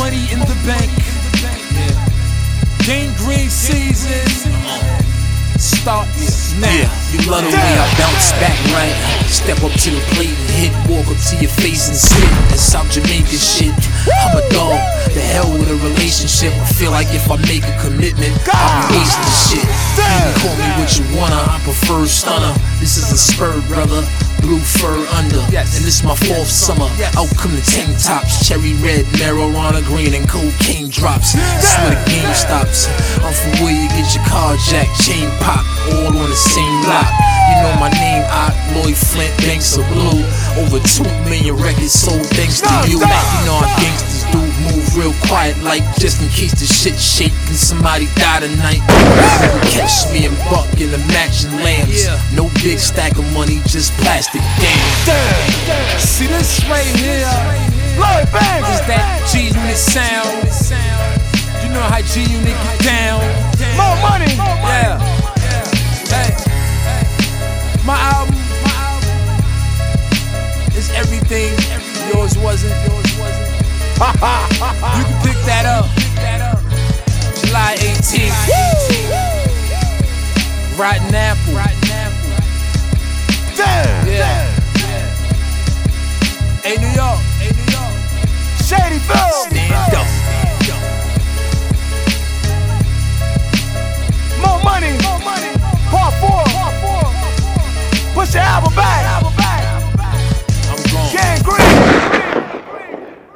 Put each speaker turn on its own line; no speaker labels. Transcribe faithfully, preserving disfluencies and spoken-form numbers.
money in the bank. Gangrene season starts now.
Yeah, you love the way I bounce back right. Step up to the plate and hit, walk up to your face and spit. That South Jamaican shit. I'm a dog, the hell with a relationship. I feel like if I make a commitment, I'll be wasting shit. You can call me what you wanna, I prefer stunner. This is a spur, brother. Blue fur under,
yes.
And this my fourth summer.
Yes.
Out come the tank tops, cherry red, marijuana green, and cocaine drops. That's where the game stops. I'm from where you get your car jacked, chain pop, all on the same block. You know my name, I Lloyd Flint, Banks of Blue. Over two million records sold thanks to you. You know how gangsters do, move real quiet, like just in case the shit shake and somebody die tonight. You catch me and Buck in the matching lamps. No big stack of money, just plastic.
Damn. See this right here is that G-Unit sound. You know how G-Unit get down.
More money.
Yeah. Hey. My album is everything yours wasn't. You can pick that up. July eighteenth. Rotten Apple.
Damn.
Yeah. Hey New York. Hey New York.
Shadyville.